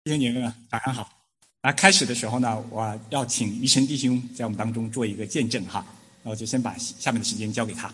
弟兄姐妹们，早上好！开始的时候呢，我要请于晨弟兄在我们当中做一个见证哈，然后就先把下面的时间交给他。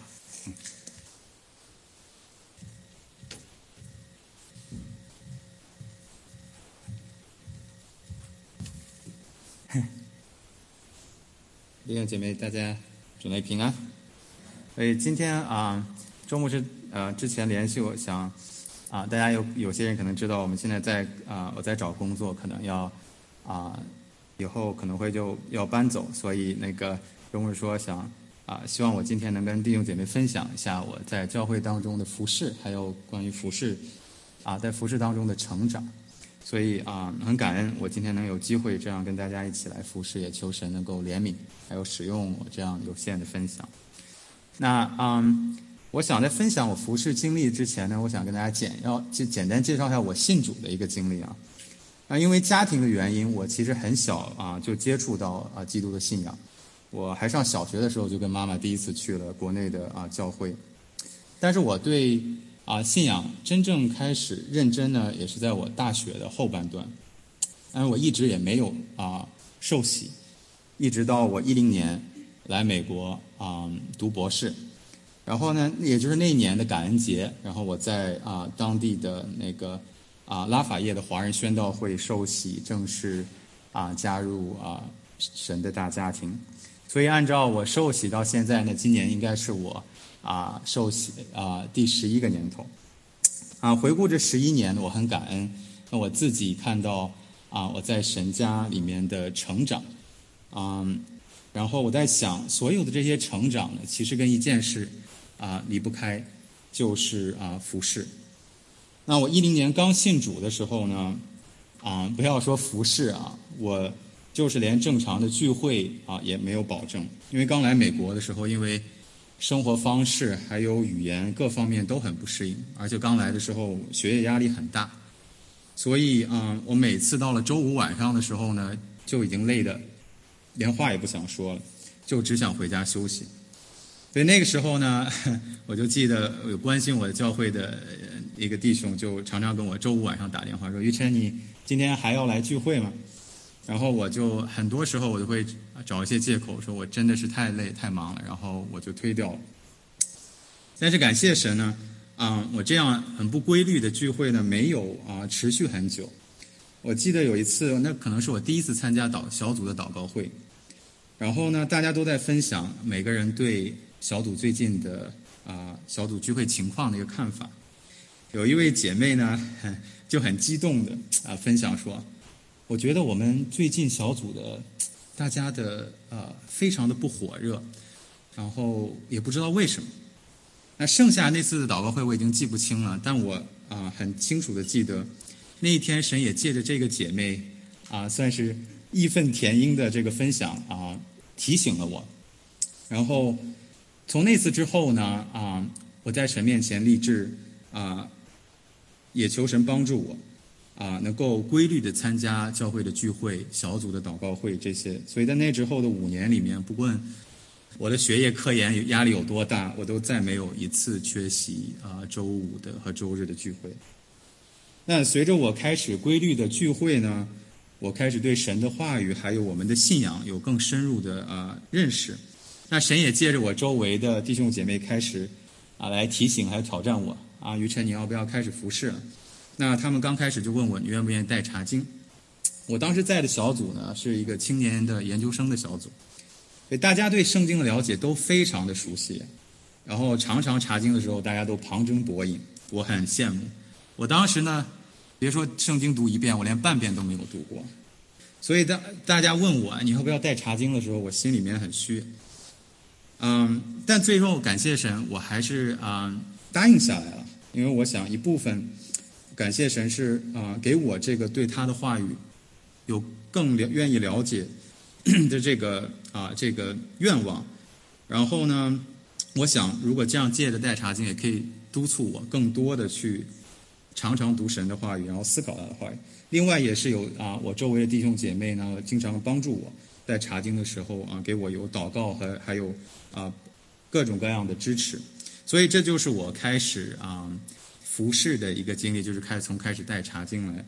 弟兄姐妹，大家主内平安。所以今天周末之前联系我想大家有些人可能知道，我们现在我在找工作，可能要以后可能会就要搬走，所以周末说想希望我今天能跟弟兄姐妹分享一下我在教会当中的服事，还有关于服事在服事当中的成长。所以很感恩我今天能有机会这样跟大家一起来服事，也求神能够怜悯，还有使用我这样有限的分享。那我想在分享我服事经历之前呢，我想跟大家简单介绍一下我信主的一个经历因为家庭的原因，我其实很小就接触到基督的信仰。我还上小学的时候就跟妈妈第一次去了国内的教会，但是我对信仰真正开始认真呢，也是在我大学的后半段。但是我一直也没有受洗，一直到我10年来美国读博士。然后呢，也就是那一年的感恩节，然后我在当地的拉法叶的华人宣道会受洗，正式加入神的大家庭。所以按照我受洗到现在呢，今年应该是我受洗第11个年头。回顾这11年，我很感恩，我自己看到我在神家里面的成长。然后我在想，所有的这些成长呢，其实跟一件事离不开，就是服事。那我10年刚信主的时候呢，不要说服事我就是连正常的聚会也没有保证。因为刚来美国的时候，因为生活方式还有语言各方面都很不适应，而且刚来的时候学业压力很大，所以我每次到了周五晚上的时候呢，就已经累得连话也不想说了，就只想回家休息。所以那个时候呢，我就记得有关心我的教会的一个弟兄，就常常跟我周五晚上打电话说：“于晨，你今天还要来聚会吗？”然后我就很多时候我就会找一些借口，说我真的是太累太忙了，然后我就推掉了。但是感谢神呢，我这样很不规律的聚会呢，没有持续很久。我记得有一次，那可能是我第一次参加小组的祷告会，然后呢，大家都在分享每个人对小组最近的小组聚会情况的一个看法。有一位姐妹呢，就很激动的分享说：“我觉得我们最近小组的大家的非常的不火热，然后也不知道为什么。”那剩下那次的祷告会我已经记不清了，但我很清楚的记得那一天神也借着这个姐妹算是义愤填膺的这个分享提醒了我。然后从那次之后呢我在神面前立志也求神帮助我能够规律的参加教会的聚会、小组的祷告会这些。所以在那之后的5年里面，不论我的学业科研压力有多大，我都再没有一次缺席周五的和周日的聚会。那随着我开始规律的聚会呢，我开始对神的话语还有我们的信仰有更深入的认识。那神也借着我周围的弟兄姐妹开始来提醒还有挑战我于晨，你要不要开始服事了？那他们刚开始就问我，你愿不愿意带查经？我当时在的小组呢是一个青年的研究生的小组，所以大家对圣经的了解都非常的熟悉，然后常常查经的时候大家都旁征博引，我很羡慕。我当时呢，别说圣经读1遍，我连半遍都没有读过。所以大家问我你要不要带查经的时候，我心里面很虚。但最后感谢神，我还是答应下来了。因为我想一部分感谢神是给我这个对他的话语有更愿意了解的这个愿望。然后呢，我想如果这样借着带查经，也可以督促我更多的去常常读神的话语，然后思考他的话语。另外也是有我周围的弟兄姐妹呢，经常帮助我在查经的时候给我有祷告和还有各种各样的支持。所以这就是我开始服事的一个经历，就是开始带查经来。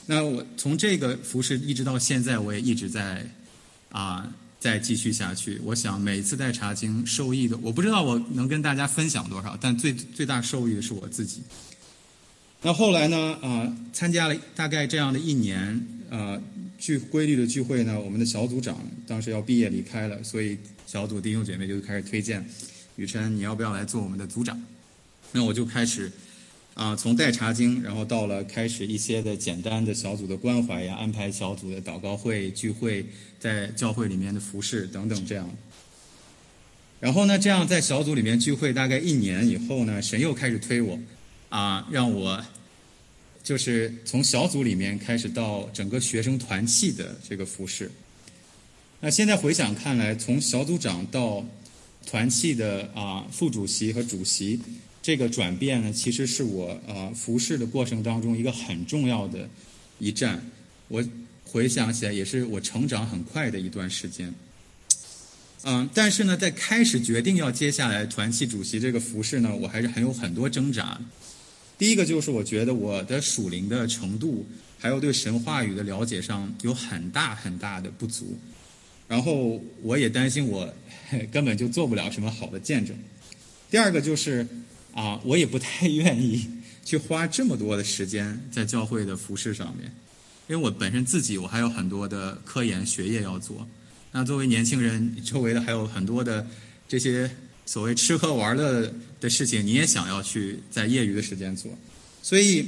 那我从这个服饰一直到现在，我也一直再继续下去。我想每次带查经受益的，我不知道我能跟大家分享多少，但最大受益的是我自己。那后来呢，参加了大概这样的1年，规律的聚会呢，我们的小组长当时要毕业离开了，所以小组弟兄姐妹就开始推荐宇琛，你要不要来做我们的组长？那我就开始从带查经，然后到了开始一些的简单的小组的关怀呀，安排小组的祷告会、聚会，在教会里面的服事等等这样。然后呢，这样在小组里面聚会大概1年以后呢，神又开始推我，让我就是从小组里面开始到整个学生团契的这个服事。那现在回想看来，从小组长到团契的副主席和主席，这个转变呢，其实是我服事的过程当中一个很重要的一站。我回想起来，也是我成长很快的一段时间。但是呢，在开始决定要接下来团契主席这个服事呢，我还是有很多挣扎。第一个就是我觉得我的属灵的程度，还有对神话语的了解上有很大很大的不足。然后我也担心我根本就做不了什么好的见证。第二个就是我也不太愿意去花这么多的时间在教会的服事上面，因为我本身自己我还有很多的科研学业要做。那作为年轻人，周围的还有很多的这些所谓吃喝玩乐的事情，你也想要去在业余的时间做。所以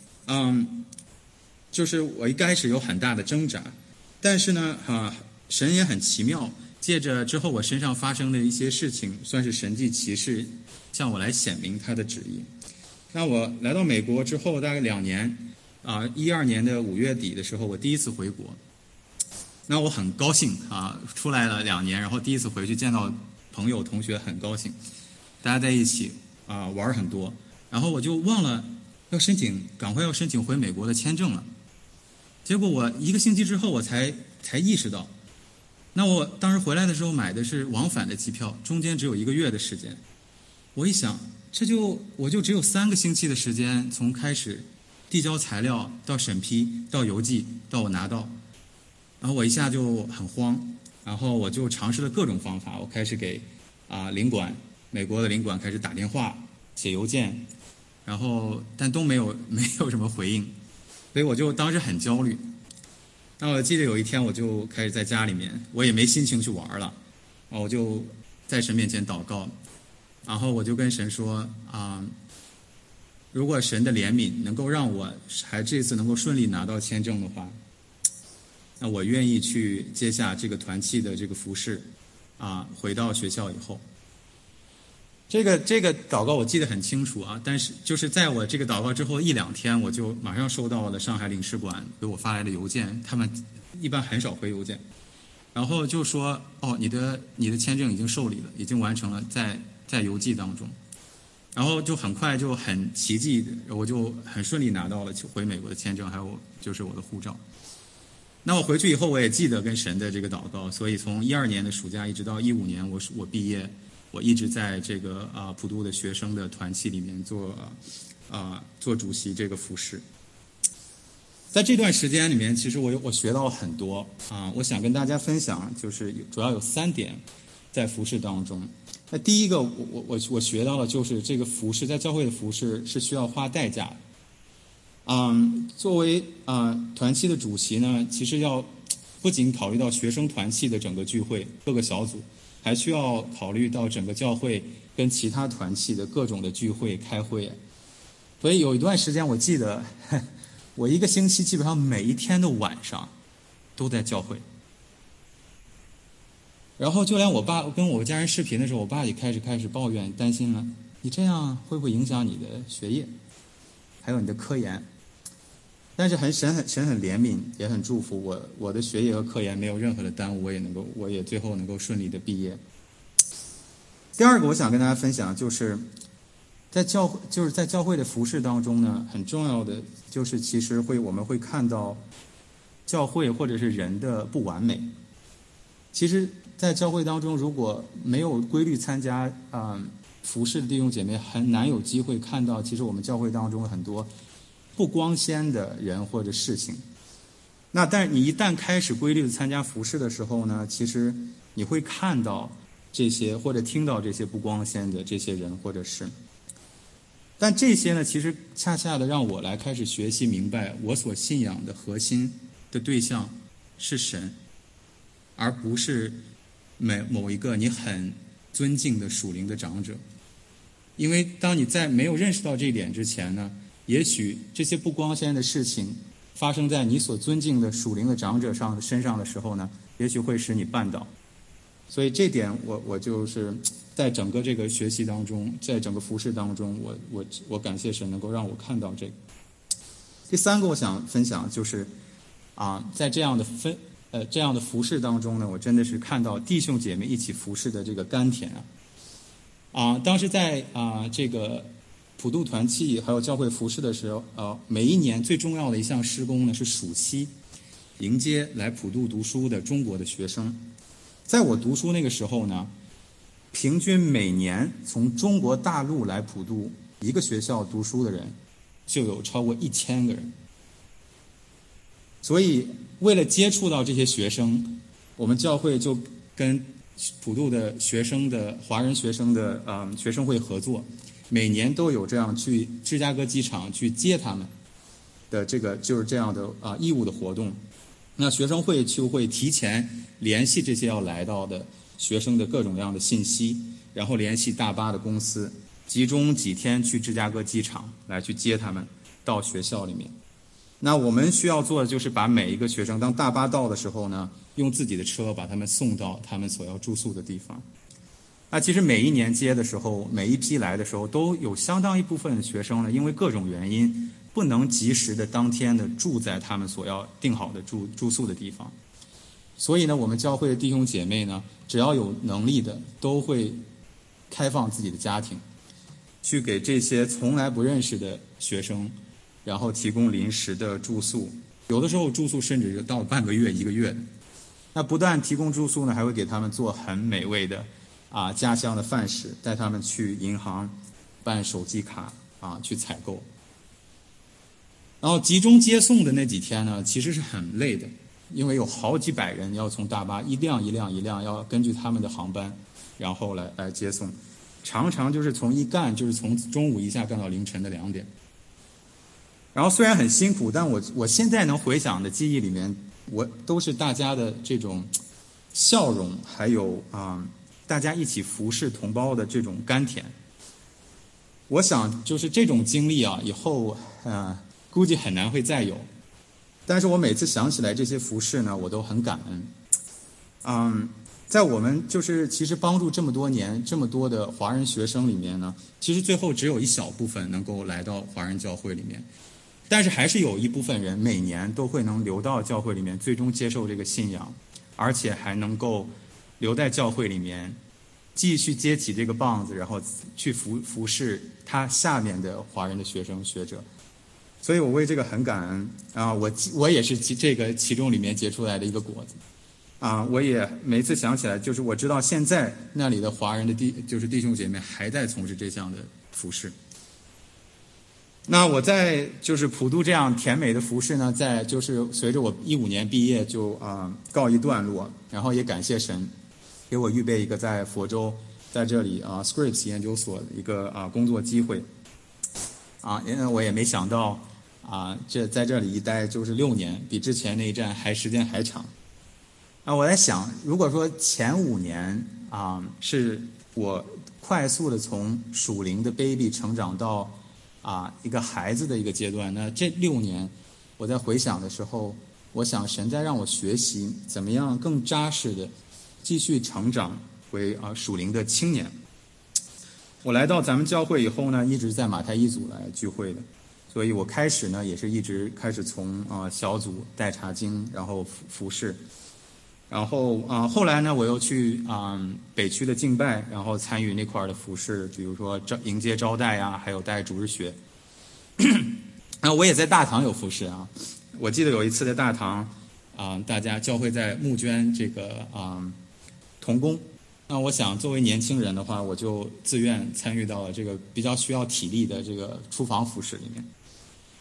就是我一开始有很大的挣扎，但是呢神也很奇妙，借着之后我身上发生的一些事情，算是神迹奇事，向我来显明他的旨意。那我来到美国之后大概2年，12年的5月底的时候，我第一次回国。那我很高兴出来了2年，然后第一次回去见到朋友同学，很高兴，大家在一起玩很多。然后我就忘了赶快要申请回美国的签证了。结果我1个星期之后，我才意识到。那我当时回来的时候买的是往返的机票，中间只有1个月的时间。我一想，我就只有3个星期的时间，从开始递交材料到审批到邮寄到我拿到，然后我一下就很慌，然后我就尝试了各种方法，我开始给美国的领馆开始打电话、写邮件，然后但都没有什么回应，所以我就当时很焦虑。那我记得有一天，我就开始在家里面，我也没心情去玩了，我就在神面前祷告，然后我就跟神说如果神的怜悯能够让我这次能够顺利拿到签证的话，那我愿意去接下这个团契的这个服事回到学校以后。这个祷告我记得很清楚但是就是在我这个祷告之后1-2天，我就马上收到了上海领事馆给我发来的邮件，他们一般很少回邮件，然后就说你的签证已经受理了，已经完成了，在邮寄当中。然后就很快就很奇迹的，我就很顺利拿到了回美国的签证，还有就是我的护照。那我回去以后，我也记得跟神的这个祷告，所以从12年的暑假一直到15年我毕业，我一直在这个普渡的学生的团契里面做主席这个服事。在这段时间里面，其实我学到很多我想跟大家分享，就是主要有3点在服事当中。那第一个我学到了，就是这个服事在教会的服事是需要花代价的。作为团契的主席呢，其实要不仅考虑到学生团契的整个聚会各个小组，还需要考虑到整个教会跟其他团契的各种的聚会开会。所以有一段时间我记得我1个星期基本上每一天的晚上都在教会。然后就连我爸跟我家人视频的时候，我爸也开始抱怨，担心了，你这样会不会影响你的学业还有你的科研。但是神很怜悯，也很祝福我的学业和科研没有任何的耽误，我也最后能够顺利的毕业。第二个我想跟大家分享，就是在教会的服事当中呢，很重要的就是其实我们会看到教会或者是人的不完美。其实在教会当中，如果没有规律参加服事的弟兄姐妹，很难有机会看到其实我们教会当中很多不光鲜的人或者事情。 但是你一旦开始规律的参加服事的时候呢，其实你会看到这些或者听到这些不光鲜的这些人或者是，但这些呢，其实恰恰的让我来开始学习明白，我所信仰的核心的对象是神，而不是某一个你很尊敬的属灵的长者。因为当你在没有认识到这一点之前呢，也许这些不光鲜的事情发生在你所尊敬的属灵的长者身上的时候呢，也许会使你绊倒。所以这点我就是在整个这个学习当中，在整个服事当中，我感谢神能够让我看到这个。第三个我想分享就是在这样的服事当中呢，我真的是看到弟兄姐妹一起服事的这个甘甜当时在这个普渡团契还有教会服事的时候，每一年最重要的一项施工呢是暑期迎接来普渡读书的中国的学生。在我读书那个时候呢，平均每年从中国大陆来普渡一个学校读书的人就有超过1000个人。所以为了接触到这些学生，我们教会就跟普渡的学生的华人学生的学生会合作，每年都有这样去芝加哥机场去接他们的这个就是这样的义务的活动。那学生会就会提前联系这些要来到的学生的各种各样的信息，然后联系大巴的公司，集中几天去芝加哥机场来去接他们到学校里面。那我们需要做的就是把每一个学生当大巴到的时候呢，用自己的车把他们送到他们所要住宿的地方。其实每一年接的时候，每一批来的时候，都有相当一部分的学生呢，因为各种原因不能及时的当天的住在他们所要定好的住宿的地方。所以呢，我们教会的弟兄姐妹呢，只要有能力的都会开放自己的家庭，去给这些从来不认识的学生然后提供临时的住宿，有的时候住宿甚至到半个月1个月的。那不但提供住宿呢，还会给他们做很美味的家乡的饭食，带他们去银行办手机卡去采购。然后集中接送的那几天呢，其实是很累的，因为有好几百人要从大巴一辆一辆要根据他们的航班然后来接送，常常就是从中午一下干到凌晨的2点。然后虽然很辛苦，但我现在能回想的记忆里面，我都是大家的这种笑容，还有大家一起服侍同胞的这种甘甜。我想就是这种经历以后估计很难会再有。但是我每次想起来这些服侍呢，我都很感恩。在我们就是其实帮助这么多年这么多的华人学生里面呢，其实最后只有一小部分能够来到华人教会里面。但是还是有一部分人每年都会能留到教会里面，最终接受这个信仰，而且还能够留在教会里面继续接起这个棒子，然后去服侍他下面的华人的学生学者。所以我为这个很感恩我也是这个其中里面结出来的一个果子我也每次想起来，就是我知道现在那里的华人的弟兄姐妹还在从事这项的服侍。那我在就是普渡这样甜美的服事呢，在就是随着我15年毕业就告一段落，然后也感谢神给我预备一个在佛州在这里Scripps 研究所的一个工作机会因为我也没想到这在这里一待就是6年，比之前那一站时间还长。我在想，如果说前5年是我快速的从属灵的 baby 成长到一个孩子的一个阶段，那这6年我在回想的时候，我想神在让我学习怎么样更扎实的继续成长为属灵的青年。我来到咱们教会以后呢，一直在马太一组来聚会的，所以我开始呢也是一直开始从小组带查经，然后服侍，然后后来呢我又去北区的敬拜，然后参与那块的服侍，比如说迎接招待还有带主日学。然后我也在大堂有服侍我记得有一次在大堂大家教会在募捐这个童工。那我想作为年轻人的话，我就自愿参与到了这个比较需要体力的这个厨房服侍里面。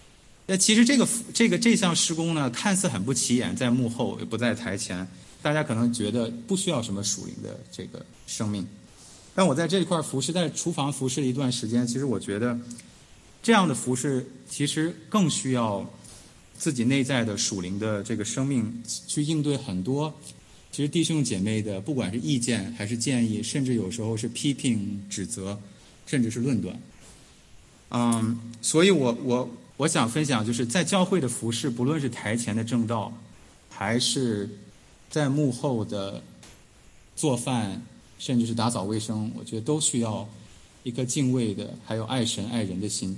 其实这项施工呢，看似很不起眼，在幕后也不在台前，大家可能觉得不需要什么属灵的这个生命。但我在这一块服侍，在厨房服侍了一段时间，其实我觉得这样的服侍其实更需要自己内在的属灵的这个生命去应对很多其实弟兄姐妹的不管是意见还是建议，甚至有时候是批评指责，甚至是论断。所以我想分享，就是在教会的服侍，不论是台前的正道，还是在幕后的做饭，甚至是打扫卫生，我觉得都需要一颗敬畏的，还有爱神爱人的心。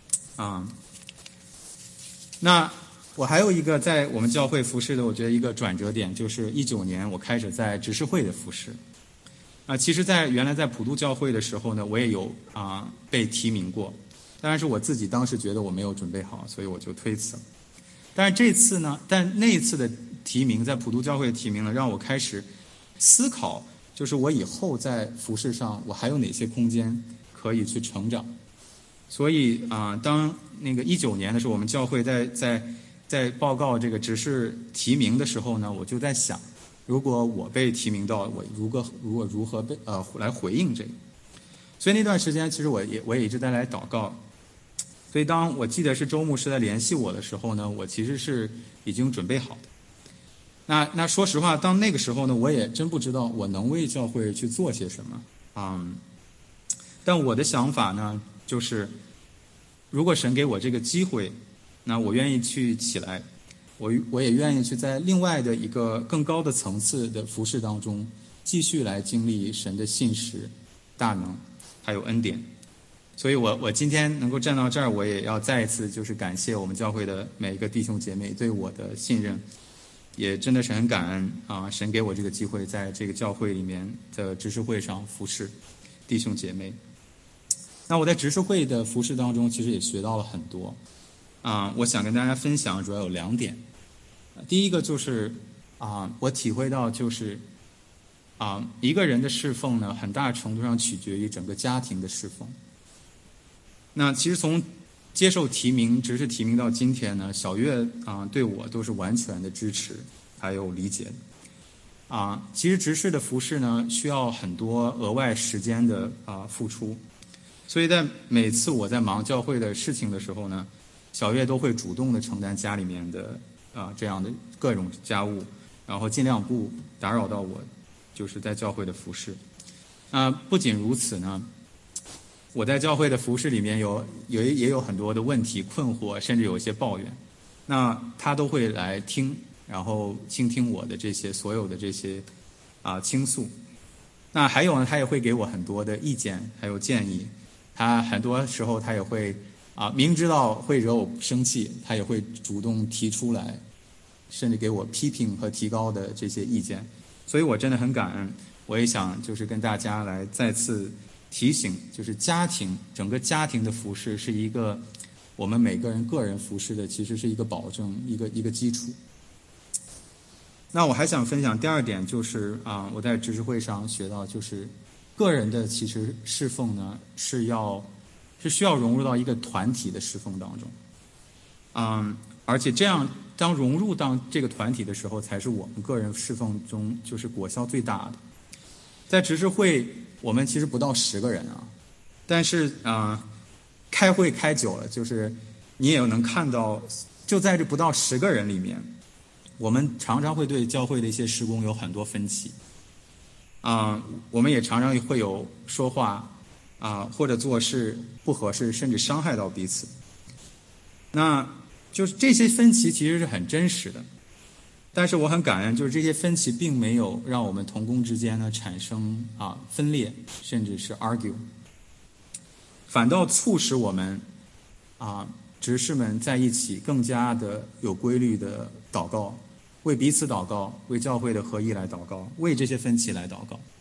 那我还有一个在我们教会服侍的，我觉得一个转折点，就是19年我开始在执事会的服侍。其实原来在普渡教会的时候呢，我也有被提名过，当然是我自己当时觉得我没有准备好，所以我就推辞了。但那一次的提名，在普渡教会的提名呢，让我开始思考，就是我以后在服事上，我还有哪些空间可以去成长。所以当那个19年的时候，我们教会在报告这个执事提名的时候呢，我就在想，如果我被提名到，我如何来回应这个。所以那段时间，其实我也一直在来祷告。所以当我记得是周牧师在联系我的时候呢，我其实是已经准备好的。那说实话，当那个时候呢，我也真不知道我能为教会去做些什么。但我的想法呢，就是如果神给我这个机会，那我愿意去起来，我也愿意去在另外的一个更高的层次的服事当中，继续来经历神的信实、大能还有恩典。所以我今天能够站到这儿，我也要再一次就是感谢我们教会的每一个弟兄姐妹对我的信任，也真的是很感恩神给我这个机会，在这个教会里面的执事会上服侍弟兄姐妹。那我在执事会的服侍当中，其实也学到了很多。我想跟大家分享，主要有2点。第一个就是我体会到就是一个人的侍奉呢，很大程度上取决于整个家庭的侍奉。那其实从接受提名、执事提名到今天呢，小月对我都是完全的支持还有理解的。其实执事的服侍呢，需要很多额外时间的付出，所以在每次我在忙教会的事情的时候呢，小月都会主动的承担家里面的这样的各种家务，然后尽量不打扰到我，就是在教会的服侍。不仅如此呢，我在教会的服侍里面也有很多的问题、困惑，甚至有一些抱怨。那他都会来听，然后倾听我的所有的这些倾诉。那还有呢，他也会给我很多的意见还有建议。他很多时候他也会明知道会惹我生气，他也会主动提出来，甚至给我批评和提高的这些意见。所以我真的很感恩。我也想就是跟大家来再次提醒，就是整个家庭的服事是一个我们每个人个人服事的，其实是一个保证，一个基础。那我还想分享第2点，就是我在执事会上学到，就是个人的其实侍奉呢是需要融入到一个团体的侍奉当中。而且这样当融入到这个团体的时候，才是我们个人侍奉中就是果效最大的。在执事会我们其实不到10个人但是开会开久了，就是你也能看到，就在这不到10个人里面，我们常常会对教会的一些事工有很多分歧。我们也常常会有说话或者做事不合适，甚至伤害到彼此。那就是这些分歧其实是很真实的，但是我很感恩，就是这些分歧并没有让我们同工之间呢产生分裂，甚至是 argue， 反倒促使我们执事们在一起更加的有规律的祷告，为彼此祷告，为教会的合一来祷告，为这些分歧来祷告。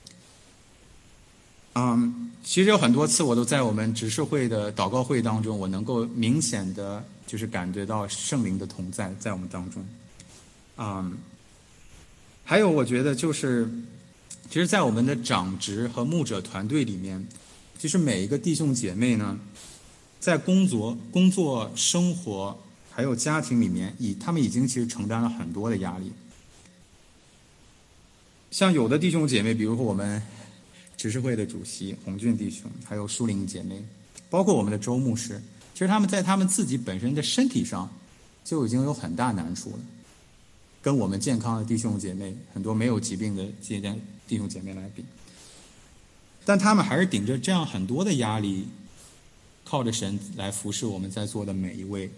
其实有很多次我都在我们执事会的祷告会当中，我能够明显的就是感觉到圣灵的同在在我们当中。还有我觉得就是其实在我们的长执和牧者团队里面，其实每一个弟兄姐妹呢，在工作、生活还有家庭里面，他们已经其实承担了很多的压力。像有的弟兄姐妹，比如说我们执事会的主席洪俊弟兄，还有舒玲姐妹，包括我们的周牧师，其实他们在他们自己本身的身体上就已经有很大难处了，跟我们健康的弟兄姐妹，很多没有疾病的这些弟兄姐妹来比，但他们还是顶着这样很多的压力，靠着神来服侍我们在座的每一位。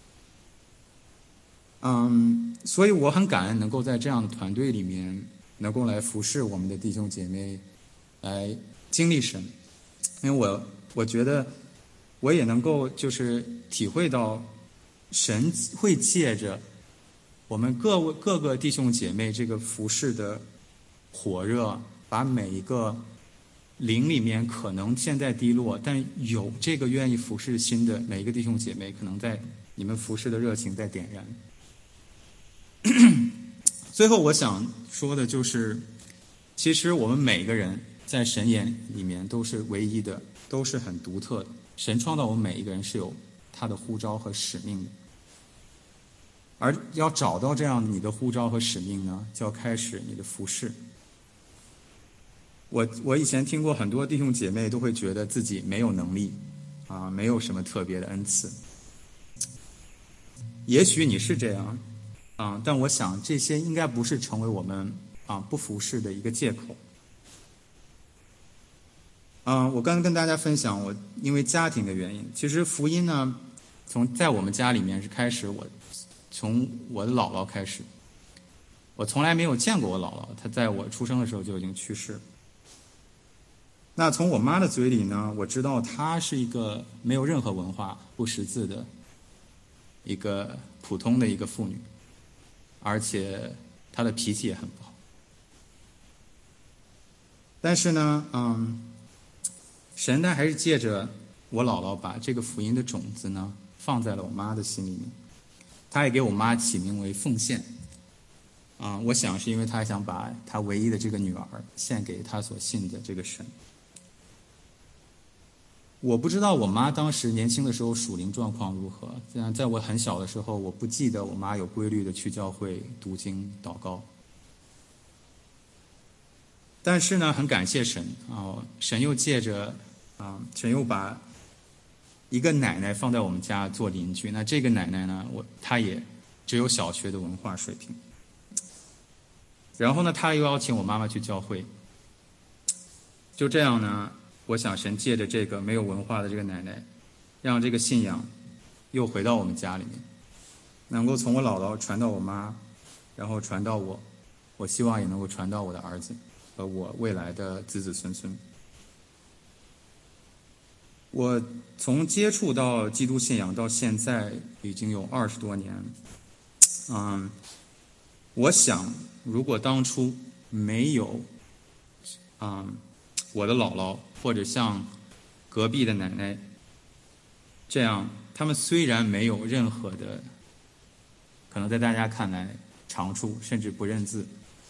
所以我很感恩能够在这样的团队里面能够来服侍我们的弟兄姐妹，来经历神。因为我觉得我也能够就是体会到神会借着我们各个弟兄姐妹这个服侍的火热，把每一个灵里面可能现在低落但有这个愿意服侍心的每一个弟兄姐妹，可能在你们服侍的热情在点燃。最后我想说的就是，其实我们每个人在神眼里面都是唯一的，都是很独特的。神创造我们每一个人是有他的呼召和使命的，而要找到这样你的呼召和使命呢，就要开始你的服侍。我以前听过很多弟兄姐妹都会觉得自己没有能力没有什么特别的恩赐。也许你是这样但我想这些应该不是成为我们不服侍的一个借口。我刚刚跟大家分享，我因为家庭的原因，其实福音呢，在我们家里面是开始，从我的姥姥开始，我从来没有见过我姥姥，她在我出生的时候就已经去世。那从我妈的嘴里呢，我知道她是一个没有任何文化、不识字的一个普通的一个妇女，而且她的脾气也很不好。但是呢，神呢还是借着我姥姥把这个福音的种子呢放在了我妈的心里面。她也给我妈起名为奉献。我想是因为她想把她唯一的这个女儿献给她所信的这个神。我不知道我妈当时年轻的时候属灵状况如何，在我很小的时候，我不记得我妈有规律的去教会读经祷告。但是呢，很感谢神神又借着神又把一个奶奶放在我们家做邻居。那这个奶奶呢，她也只有小学的文化水平。然后呢，她又邀请我妈妈去教会。就这样呢，我想神借着这个没有文化的这个奶奶，让这个信仰又回到我们家里面，能够从我姥姥传到我妈，然后传到我，我希望也能够传到我的儿子和我未来的子子孙孙。我从接触到基督信仰到现在已经有20多年。我想如果当初没有我的姥姥或者像隔壁的奶奶这样，他们虽然没有任何的可能在大家看来长处，甚至不认字，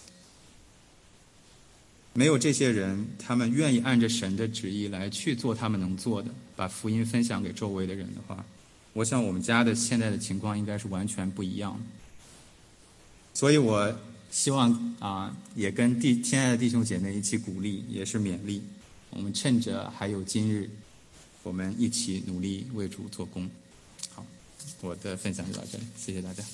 没有这些人，他们愿意按着神的旨意来去做他们能做的，把福音分享给周围的人的话，我想我们家的现在的情况应该是完全不一样的。所以我希望也跟亲爱的弟兄姐妹一起鼓励，也是勉励，我们趁着还有今日，我们一起努力为主做工。好，我的分享就到这里，谢谢大家。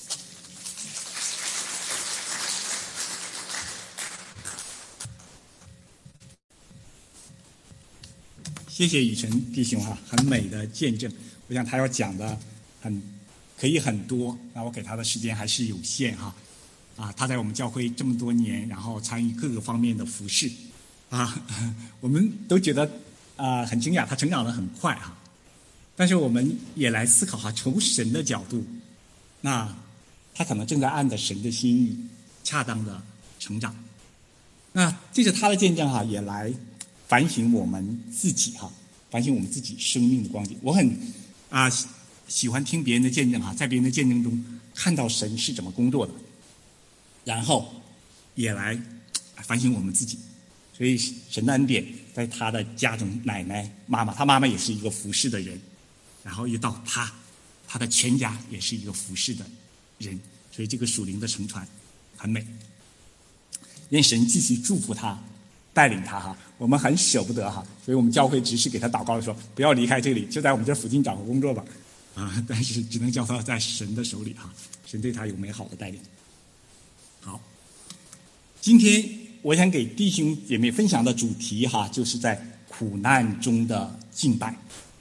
谢谢雨辰弟兄很美的见证。我想他要讲的可以很多，那我给他的时间还是有限他在我们教会这么多年，然后参与各个方面的服事我们都觉得很惊讶，他成长得很快但是我们也来思考从神的角度，那他可能正在按着神的心意恰当的成长。那这是他的见证也来反省我们自己反省我们自己生命的光景。我很喜欢听别人的见证在别人的见证中看到神是怎么工作的，然后也来反省我们自己。所以神的恩典在他的家中，奶奶妈妈，他妈妈也是一个服侍的人，然后又到他他的全家也是一个服侍的人，所以这个属灵的乘船很美。愿神继续祝福他，带领他哈。我们很舍不得哈，所以我们教会只是给他祷告说，不要离开这里，就在我们这附近找个工作吧。但是只能叫他在神的手里哈，神对他有美好的带领。好，今天我想给弟兄姐妹分享的主题哈，就是在苦难中的敬拜。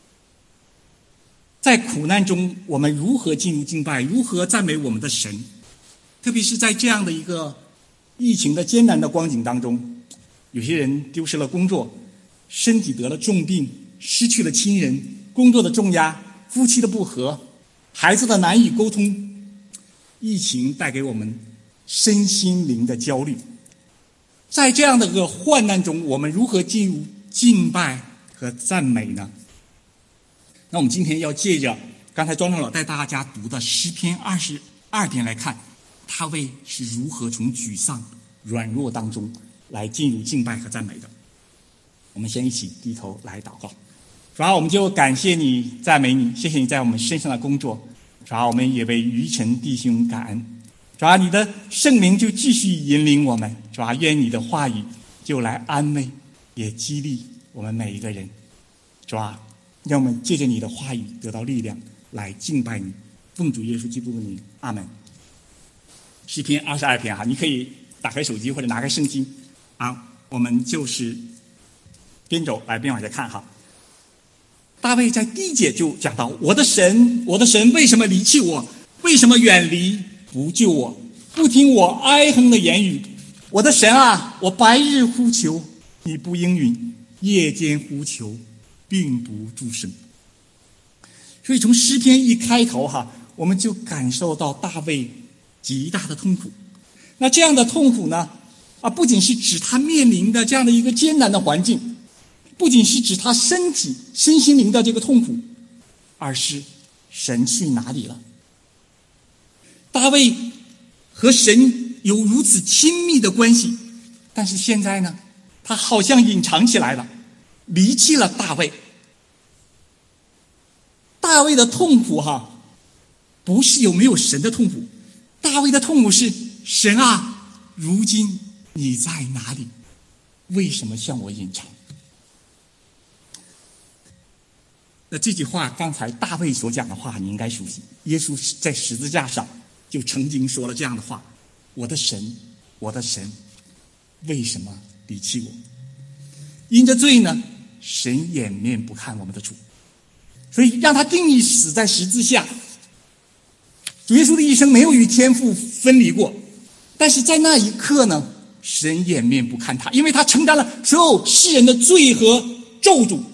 在苦难中，我们如何进入敬拜，如何赞美我们的神？特别是在这样的一个疫情的艰难的光景当中，有些人丢失了工作，身体得了重病，失去了亲人，工作的重压，夫妻的不和，孩子的难以沟通，疫情带给我们身心灵的焦虑。在这样的一个患难中，我们如何进入敬拜和赞美呢？那我们今天要借着刚才庄长老带大家读的诗篇22篇来看，大卫是如何从沮丧软弱当中来进入敬拜和赞美的。我们先一起低头来祷告。主啊，我们就感谢你，赞美你，谢谢你在我们身上的工作。主啊，我们也为于晨弟兄感恩。主啊，你的圣灵就继续引领我们。主啊，愿你的话语就来安慰也激励我们每一个人。主啊，让我们借着你的话语得到力量来敬拜你，奉主耶稣基督的名，阿们。诗篇22篇哈，你可以打开手机或者拿开圣经啊，我们就是边走来边往下看哈。大卫在第1节就讲到，我的神，我的神，为什么离弃我？为什么远离不救我？不听我哀哼的言语？我的神啊，我白日呼求你不应允，夜间呼求并不助声。所以从诗篇一开头哈，我们就感受到大卫极大的痛苦。那这样的痛苦呢，不仅是指他面临的这样的一个艰难的环境，不仅是指他身体身心灵的这个痛苦，而是神去哪里了？大卫和神有如此亲密的关系，但是现在呢，他好像隐藏起来了，离弃了大卫。大卫的痛苦哈，不是有没有神的痛苦，大卫的痛苦是神啊，如今你在哪里？为什么向我隐藏？那这句话，刚才大卫所讲的话，你应该熟悉。耶稣在十字架上就曾经说了这样的话：我的神，我的神，为什么离弃我？因着罪呢，神掩面不看我们的主，所以让他定义死在十字架。主耶稣的一生没有与天父分离过，但是在那一刻呢，神掩面不看他，因为他承担了所有世人的罪和咒诅。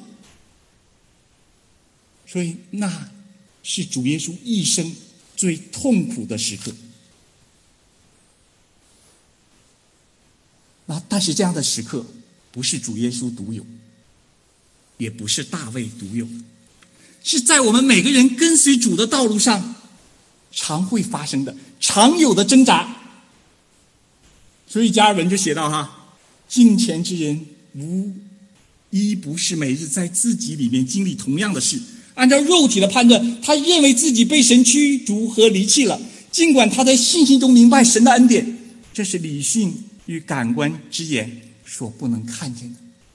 所以那是主耶稣一生最痛苦的时刻。但是这样的时刻不是主耶稣独有，也不是大卫独有，是在我们每个人跟随主的道路上常会发生的、常有的挣扎。所以加尔文就写到哈，敬虔之人无一不是每日在自己里面经历同样的事。按照肉体的判断，他认为自己被神驱逐和离弃了，尽管他在信心中明白神的恩典，这是理性与感官之眼所不能看见的。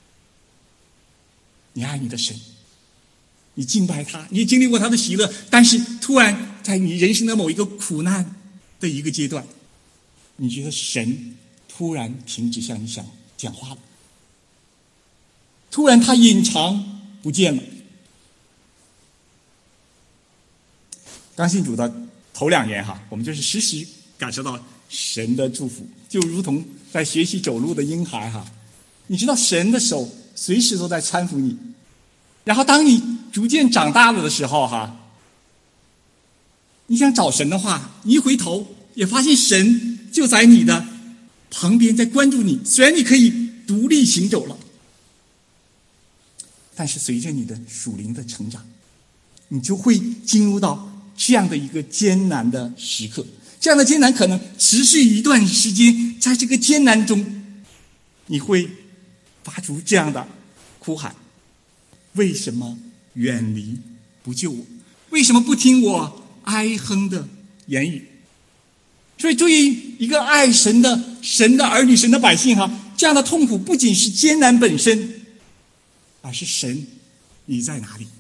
你爱你的神，你敬拜他，你经历过他的喜乐，但是突然在你人生的某一个苦难的一个阶段，你觉得神突然停止向你讲话了，突然他隐藏不见了。刚信主的头2年哈，我们就是时时感受到神的祝福，就如同在学习走路的婴孩哈，你知道神的手随时都在搀扶你。然后当你逐渐长大了的时候哈，你想找神的话，你一回头也发现神就在你的旁边在关注你。虽然你可以独立行走了，但是随着你的属灵的成长，你就会进入到这样的一个艰难的时刻。这样的艰难可能持续一段时间，在这个艰难中，你会发出这样的哭喊：为什么远离不救我？ 为什么不听我哀哼的言语？所以对于一个爱神的儿女、神的百姓这样的痛苦不仅是艰难本身，而是神你在哪里？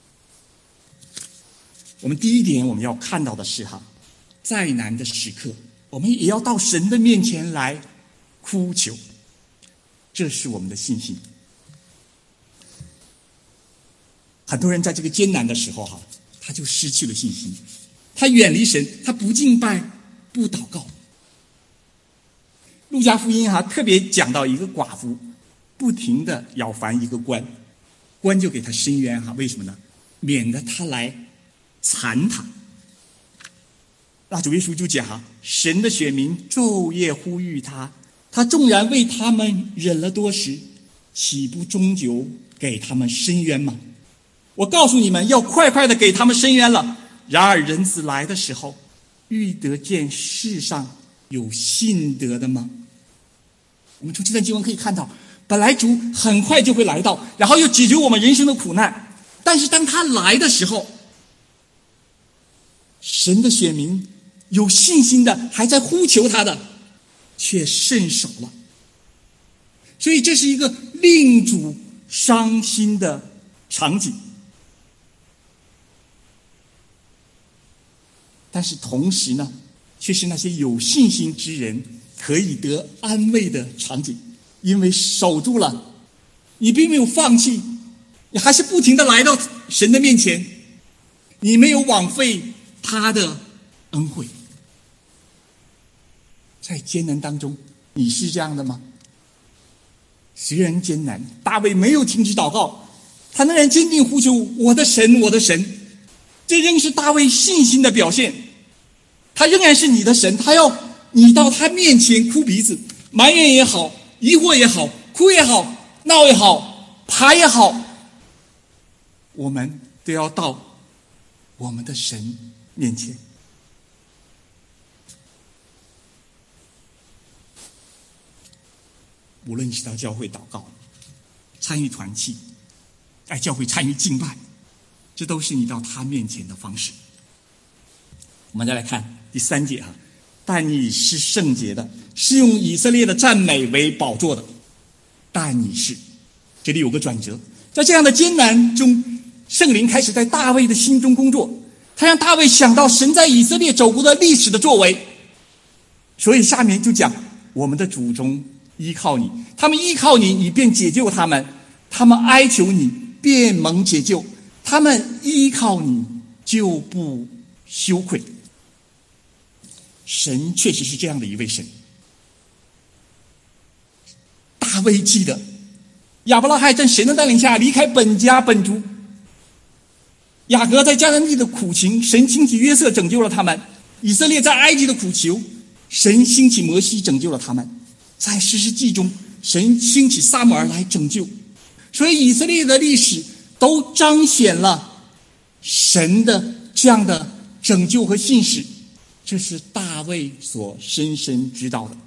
我们第一点我们要看到的是再难的时刻，我们也要到神的面前来哭求，这是我们的信心。很多人在这个艰难的时候他就失去了信心，他远离神，他不敬拜不祷告。路加福音特别讲到一个寡妇不停的扰烦一个官就给他伸冤为什么呢？免得他来残他。那主耶稣就讲神的选民昼夜呼吁他，他纵然为他们忍了多时，岂不终究给他们伸冤吗？我告诉你们，要快快的给他们伸冤了。然而人子来的时候，欲得见世上有信德的吗？我们从这段经文可以看到，本来主很快就会来到，然后又解决我们人生的苦难，但是当他来的时候，神的选民有信心的还在呼求他的却甚少了。所以这是一个令主伤心的场景。但是同时呢，却是那些有信心之人可以得安慰的场景，因为守住了，你并没有放弃，你还是不停的来到神的面前，你没有枉费他的恩惠。在艰难当中，你是这样的吗？虽然艰难，大卫没有停止祷告，他仍然坚定呼求我的神，我的神。这仍是大卫信心的表现，他仍然是你的神，他要你到他面前哭鼻子，埋怨也好，疑惑也好，哭也好，闹也好，爬也好，我们都要到我们的神面前。无论你是到教会祷告，参与团契，在教会参与敬拜，这都是你到他面前的方式。我们再来看第3节但你是圣洁的，是用以色列的赞美为宝座的。但你是，这里有个转折，在这样的艰难中，圣灵开始在大卫的心中工作，他让大卫想到神在以色列走过的历史的作为。所以下面就讲我们的祖宗依靠你，他们依靠你，你便解救他们；他们哀求你，便蒙解救；他们依靠你，就不羞愧。神确实是这样的一位神。大卫记得亚伯拉罕在神的带领下离开本家本族，雅各在迦南地的苦情，神兴起约瑟拯救了他们；以色列在埃及的苦求，神兴起摩西拯救了他们；在士师记中，神兴起撒母耳来拯救。所以以色列的历史都彰显了神的这样的拯救和信实，这是大卫所深深知道的。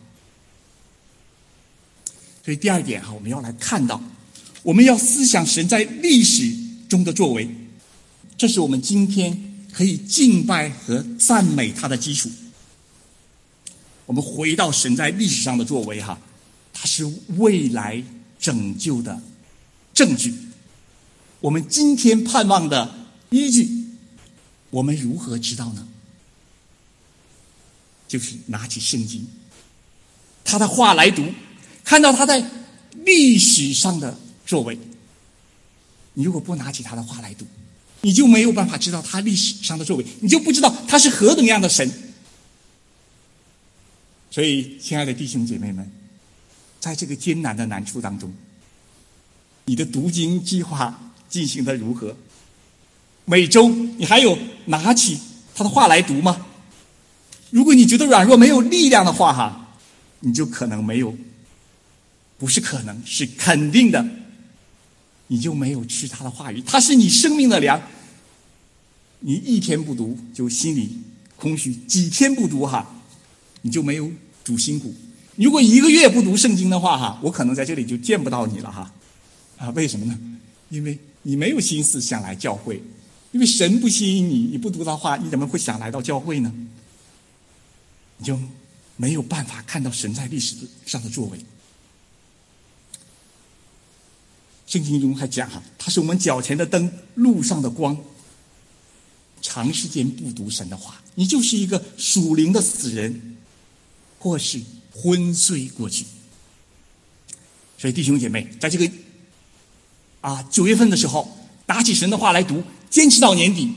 所以第2点我们要来看到，我们要思想神在历史中的作为，这是我们今天可以敬拜和赞美他的基础。我们回到神在历史上的作为它是未来拯救的证据，我们今天盼望的依据。我们如何知道呢？就是拿起圣经，他的话来读，看到他在历史上的作为。你如果不拿起他的话来读，你就没有办法知道他历史上的作为，你就不知道他是何等样的神。所以亲爱的弟兄姐妹们，在这个艰难的难处当中，你的读经计划进行得如何？每周你还有拿起他的话来读吗？如果你觉得软弱没有力量的话你就可能没有，不是可能，是肯定的，你就没有吃他的话语，他是你生命的粮。你1天不读就心里空虚，几天不读你就没有主心骨。如果1个月不读圣经的话我可能在这里就见不到你了为什么呢？因为你没有心思想来教会， 因为神不吸引你，你不读他话，你怎么会想来到教会呢？你就没有办法看到神在历史上的作为。圣经中还讲他是我们脚前的灯，路上的光。长时间不读神的话，你就是一个属灵的死人，或是昏睡过去。所以弟兄姐妹，在这个9月份的时候，拿起神的话来读，坚持到年底。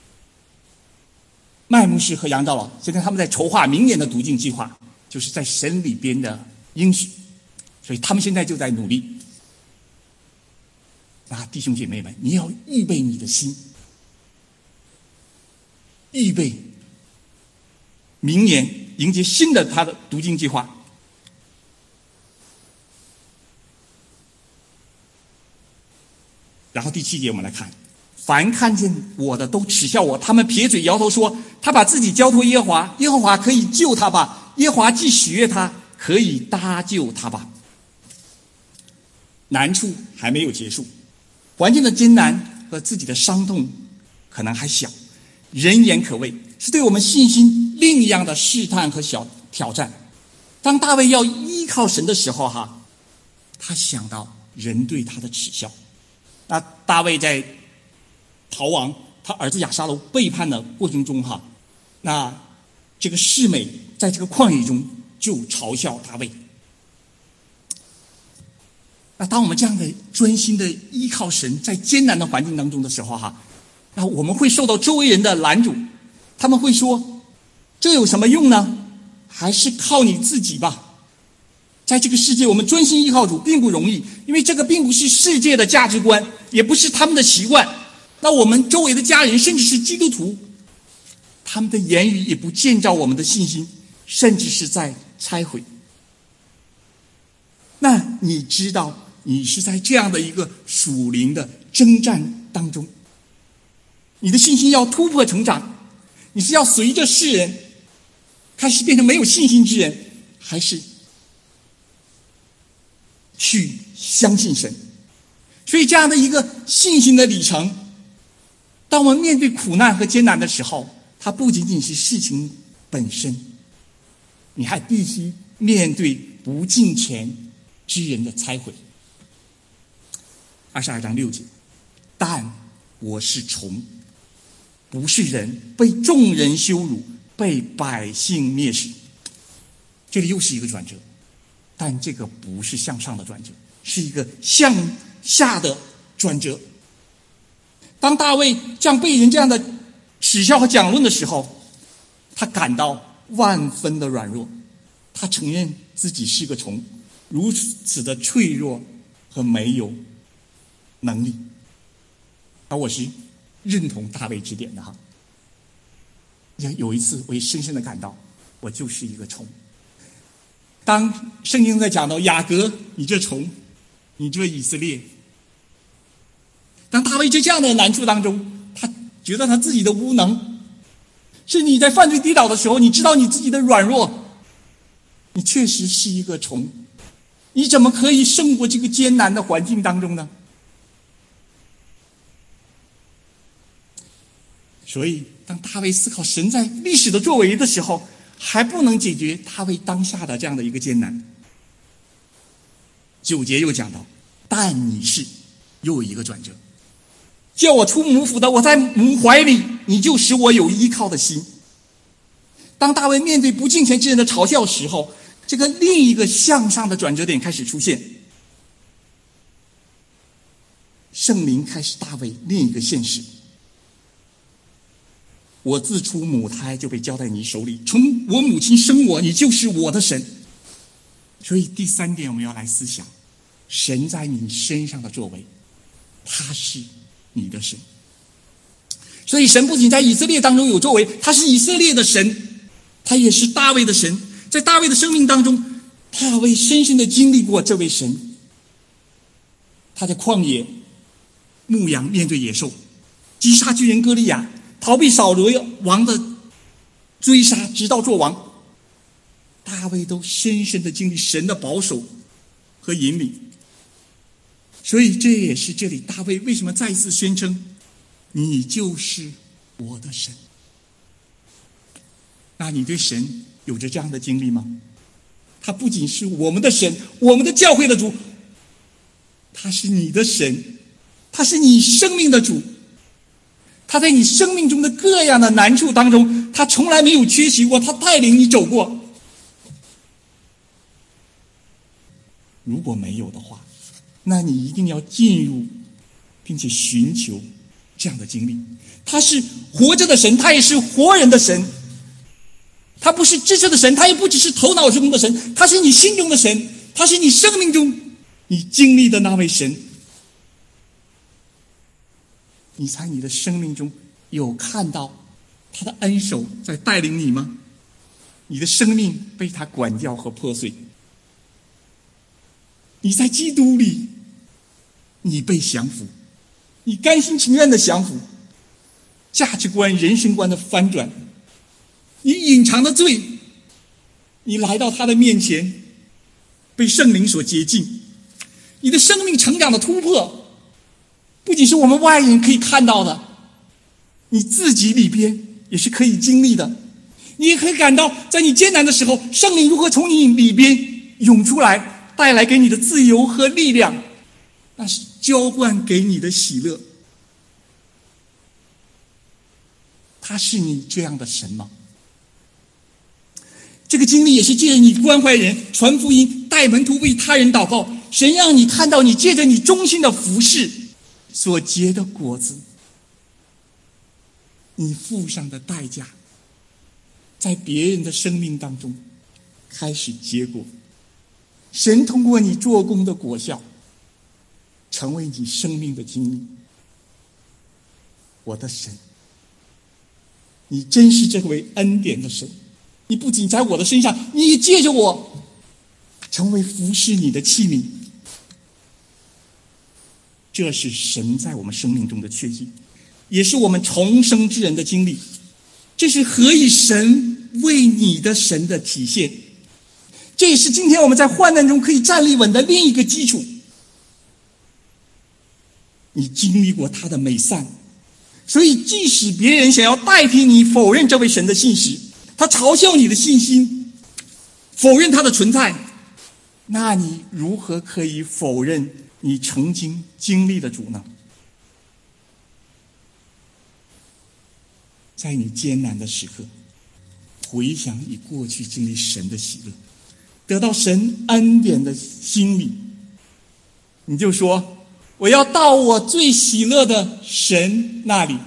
麦牧师和杨长老现在他们在筹划明年的读经计划，就是在神里边的应许，所以他们现在就在努力。弟兄姐妹们，你要预备你的心，预备明年迎接新的他的读经计划。然后第7节我们来看，凡看见我的都耻笑我，他们撇嘴摇头说，他把自己交托耶和华，耶和华可以救他吧，耶和华既喜悦他，可以搭救他吧。难处还没有结束，环境的艰难和自己的伤痛可能还小，人言可畏，是对我们信心另一样的试探和小挑战。当大卫要依靠神的时候他想到人对他的耻笑。那大卫在逃亡，他儿子亚沙龙背叛的过程中那这个示每在这个旷野中就嘲笑大卫。那当我们这样的专心的依靠神，在艰难的环境当中的时候那我们会受到周围人的拦阻，他们会说，这有什么用呢？还是靠你自己吧。在这个世界，我们专心依靠主并不容易，因为这个并不是世界的价值观，也不是他们的习惯。那我们周围的家人，甚至是基督徒，他们的言语也不建造我们的信心，甚至是在拆毁。那你知道，你是在这样的一个属灵的征战当中，你的信心要突破成长，你是要随着世人开始变成没有信心之人，还是去相信神？所以这样的一个信心的里程，当我们面对苦难和艰难的时候，它不仅仅是事情本身，你还必须面对不敬虔之人的拆毁。22章6节，但我是虫，不是人，被众人羞辱，被百姓蔑视。这里又是一个转折，但这个不是向上的转折，是一个向下的转折。当大卫这样被人这样的耻笑和讲论的时候，他感到万分的软弱，他承认自己是个虫，如此的脆弱和没有能力。而我是认同大卫之点的有一次我也深深的感到，我就是一个虫。当圣经在讲到雅各，你这虫，你这以色列，当大卫在这样的难处当中，他觉得他自己的无能，是你在犯罪跌倒的时候，你知道你自己的软弱，你确实是一个虫，你怎么可以胜过这个艰难的环境当中呢？所以当大卫思考神在历史的作为的时候，还不能解决大卫当下的这样的一个艰难。9节又讲到，但你是，又有一个转折，叫我出母腹的，我在母怀里，你就使我有依靠的心。当大卫面对不敬虔之人的嘲笑时候，这个另一个向上的转折点开始出现，圣灵开始大卫另一个现实，我自出母胎就被交在你手里，从我母亲生我，你就是我的神。所以第3点我们要来思想，神在你身上的作为，他是你的神。所以神不仅在以色列当中有作为，他是以色列的神，他也是大卫的神。在大卫的生命当中，大卫深深的经历过这位神。他在旷野牧羊，面对野兽，击杀巨人歌利亚，逃避扫罗王的追杀，直到做王。大卫都深深的经历神的保守和引领。所以这也是这里大卫为什么再一次宣称， 你就是我的神。那你对神有着这样的经历吗？他不仅是我们的神，我们的教会的主，他是你的神，他是你生命的主，他在你生命中的各样的难处当中，他从来没有缺席过，他带领你走过。如果没有的话，那你一定要进入并且寻求这样的经历。他是活着的神，他也是活人的神，他不是知识的神，他也不只是头脑中的神，他是你心中的神，他是你生命中你经历的那位神。你在你的生命中有看到他的恩手在带领你吗？你的生命被他管教和破碎，你在基督里你被降服，你甘心情愿的降服，价值观人生观的翻转，你隐藏的罪，你来到他的面前被圣灵所洁净，你的生命成长的突破不仅是我们外人可以看到的，你自己里边也是可以经历的。你也可以感到在你艰难的时候，圣灵如何从你里边涌出来，带来给你的自由和力量，那是浇灌给你的喜乐。他是你这样的神吗？这个经历也是借着你关怀人、传福音、带门徒为他人祷告，神让你看到你借着你忠心的服事所结的果子，你付上的代价在别人的生命当中开始结果，神通过你做工的果效成为你生命的经历。我的神，你真是这位恩典的神，你不仅在我的身上，你也借着我成为服侍你的器皿。这是神在我们生命中的确据，也是我们重生之人的经历。这是何以神为你的神的体现，这也是今天我们在患难中可以站立稳的另一个基础。你经历过他的美善，所以即使别人想要代替你否认这位神的信实，他嘲笑你的信心，否认他的存在，那你如何可以否认你曾经经历的主呢？在你艰难的时刻，回想你过去经历神的喜乐，得到神恩典的心理，你就说我要到我最喜乐的神那里。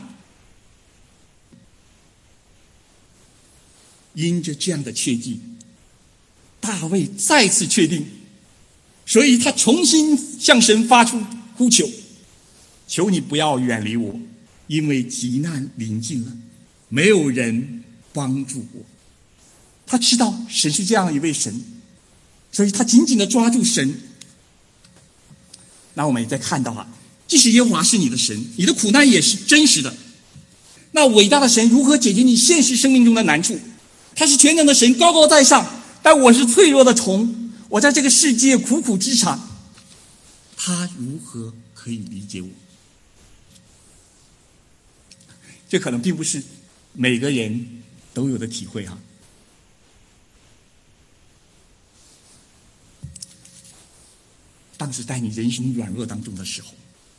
因着这样的确据，大卫再次确定，所以他重新向神发出呼求，求你不要远离我，因为急难临近了，没有人帮助我。他知道神是这样一位神，所以他紧紧地抓住神。那我们也在看到即使耶和华是你的神，你的苦难也是真实的。那伟大的神如何解决你现实生命中的难处？他是全能的神，高高在上，但我是脆弱的虫，我在这个世界苦苦支撑，他如何可以理解我？这可能并不是每个人都有的体会当时在你人生软弱当中的时候，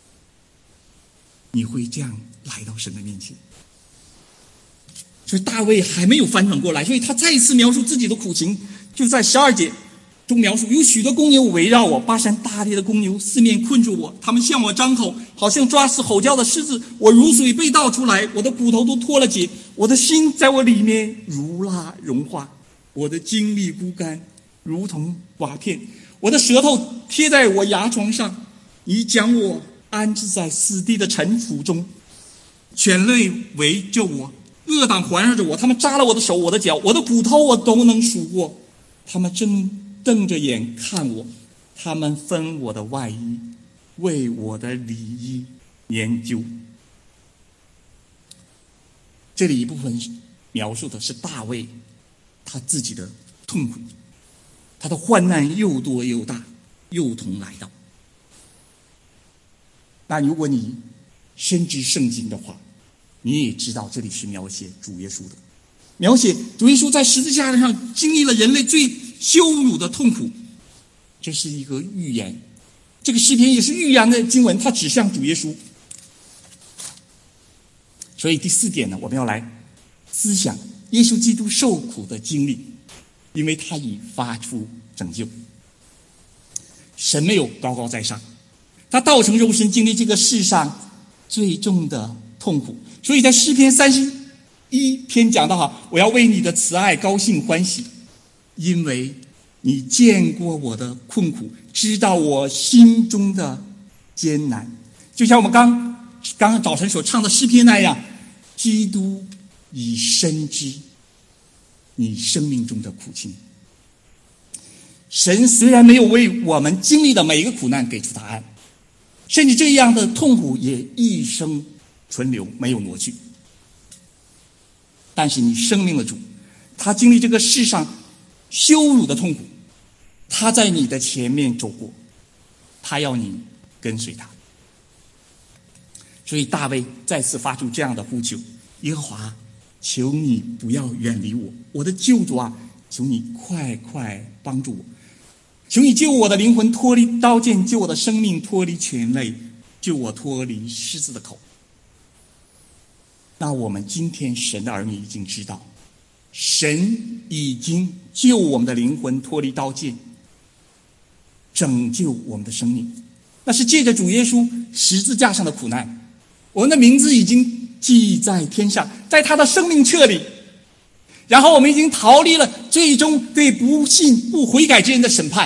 你会这样来到神的面前。所以大卫还没有翻转过来，所以他再一次描述自己的苦情，就在12节中描述，有许多公牛围绕我，巴山大烈的公牛四面困住我，他们向我张口，好像抓死吼叫的狮子，我如水被倒出来，我的骨头都脱了节，我的心在我里面如蜡融化，我的精力枯干，如同瓦片，我的舌头贴在我牙床上，你将我安置在死地的尘土中，犬类围着我，恶党环绕着我，他们扎了我的手，我的脚，我的骨头我都能数过，他们正瞪着眼看我，他们分我的外衣，为我的里衣研究。这里一部分描述的是大卫他自己的痛苦，他的患难又多又大，又同来到。那如果你深知圣经的话，你也知道这里是描写主耶稣的，描写主耶稣在十字架上经历了人类最羞辱的痛苦，这是一个预言。这个诗篇也是预言的经文，它指向主耶稣。所以第4点呢，我们要来思想耶稣基督受苦的经历，因为他已发出拯救。神没有高高在上，他道成肉身经历这个世上最重的痛苦。所以在诗篇31篇讲到我要为你的慈爱高兴欢喜，因为你见过我的困苦，知道我心中的艰难。就像我们刚刚早晨所唱的诗篇那样，基督已深知你生命中的苦情。神虽然没有为我们经历的每一个苦难给出答案，甚至这样的痛苦也一生存留，没有挪去，但是你生命的主，他经历这个世上羞辱的痛苦，他在你的前面走过，他要你跟随他。所以大卫再次发出这样的呼求：耶和华，求你不要远离我，我的救主啊，求你快快帮助我，求你救我的灵魂脱离刀剑，救我的生命脱离犬类，救我脱离狮子的口。那我们今天神的儿女已经知道，神已经救我们的灵魂脱离刀剑，拯救我们的生命，那是借着主耶稣十字架上的苦难。我们的名字已经记在天上，在他的生命册里，然后我们已经逃离了最终对不信不悔改之人的审判。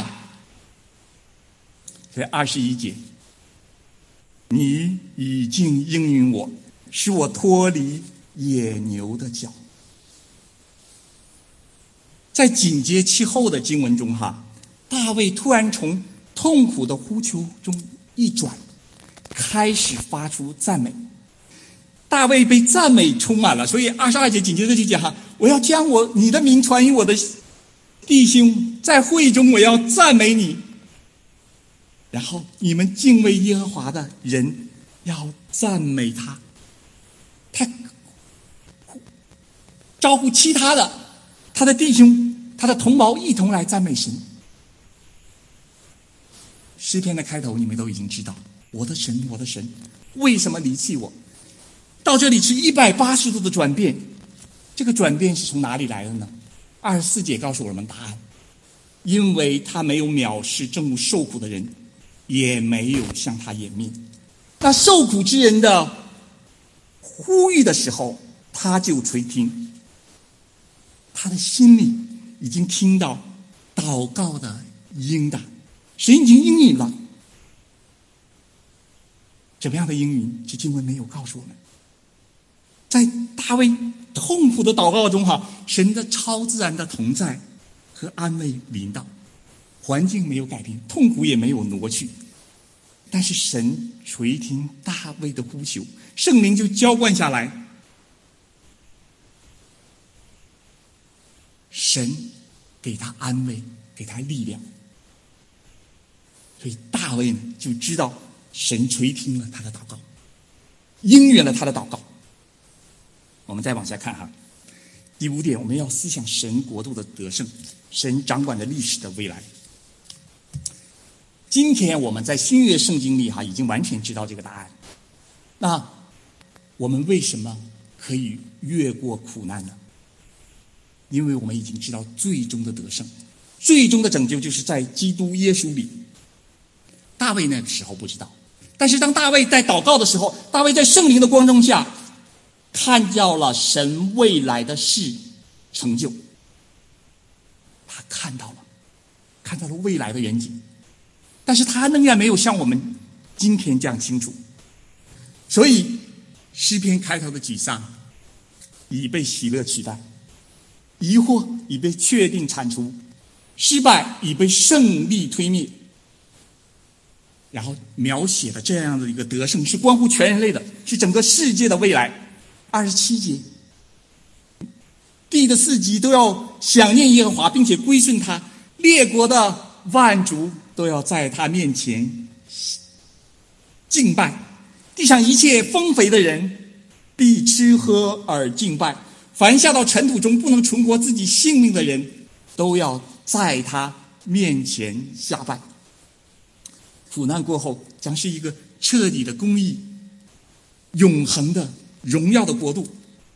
所以21节，你已经应允我，使我脱离野牛的脚。在紧接其后的经文中大卫突然从痛苦的呼求中一转，开始发出赞美。大卫被赞美充满了，所以22节紧接着就讲我要将你的名传于我的弟兄，在会中我要赞美你。然后你们敬畏耶和华的人要赞美他。他招呼其他的他的弟兄他的同胞一同来赞美神。诗篇的开头你们都已经知道，我的神我的神，为什么离弃我？到这里是180度的转变。这个转变是从哪里来的呢？24节告诉我们答案：因为他没有藐视正午受苦的人，也没有向他掩面。那受苦之人的呼吁的时候，他就垂听，他的心里已经听到祷告的应答，神已经应允了。怎么样的应允？这经文没有告诉我们。在大卫痛苦的祷告中神的超自然的同在和安慰临到，环境没有改变，痛苦也没有挪去，但是神垂听大卫的呼求，圣灵就浇灌下来，神给他安慰，给他力量。所以大卫就知道神垂听了他的祷告，应允了他的祷告。我们再往下看第5点，我们要思想神国度的得胜，神掌管着历史的未来。今天我们在新约圣经里已经完全知道这个答案。那我们为什么可以越过苦难呢？因为我们已经知道最终的得胜，最终的拯救就是在基督耶稣里。大卫那个时候不知道，但是当大卫在祷告的时候，大卫在圣灵的光中下看到了神未来的事成就，他看到了未来的远景，但是他仍然没有像我们今天这样清楚。所以诗篇开头的沮丧已被喜乐取代，疑惑已被确定铲除，失败已被胜利推灭。然后描写的这样的一个得胜是关乎全人类的，是整个世界的未来。27节，地的4极都要想念耶和华，并且归顺他，列国的万族都要在他面前敬拜， 地上一切丰肥的人必吃喝而敬拜，凡下到尘土中不能存活自己性命的人，都要在他面前下拜。苦难过后将是一个彻底的公义，永恒的荣耀的国度。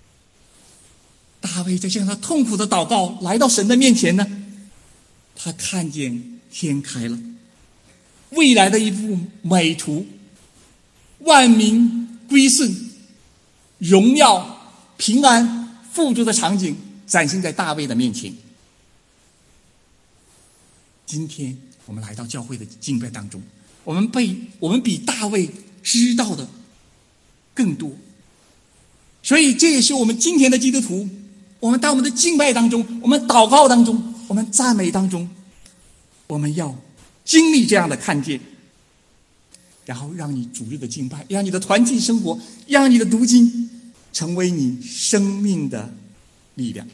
大卫在这样的痛苦的祷告来到神的面前呢，他看见天开了，未来的一幅美图，万民归顺，荣耀平安富足的场景展现在大卫的面前。今天我们来到教会的敬拜当中，我们比大卫知道的更多，所以这也是我们今天的基督徒，我们在我们的敬拜当中，我们祷告当中，我们赞美当中，我们要经历这样的看见，然后让你主日的敬拜，让你的团契生活，让你的读经成为你生命的力量。